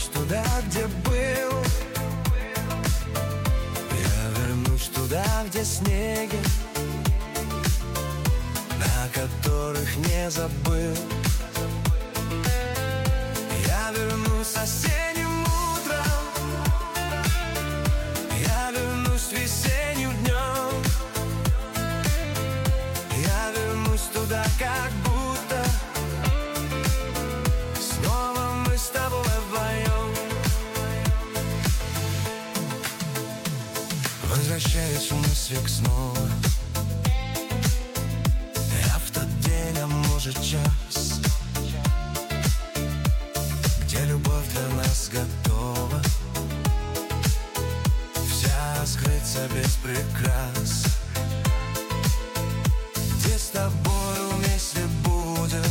вернусь туда, где был. Я вернусь туда, где снеги, на которых не забыл. Я вернусь осенним утром, я вернусь весенним днем. Я вернусь туда, как будто снова мы с тобой вдвоем. Возвращаюсь в мыслях снова. Я в тот день, а может час, где любовь для нас готова, вся скрыться без прикрас, где с тобой вместе будем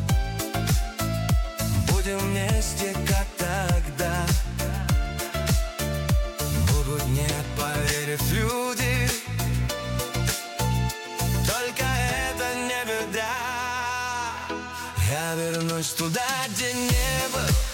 вместе, как тогда. Будут нет, поверив люди, только это не беда. Я вернусь туда, где не был.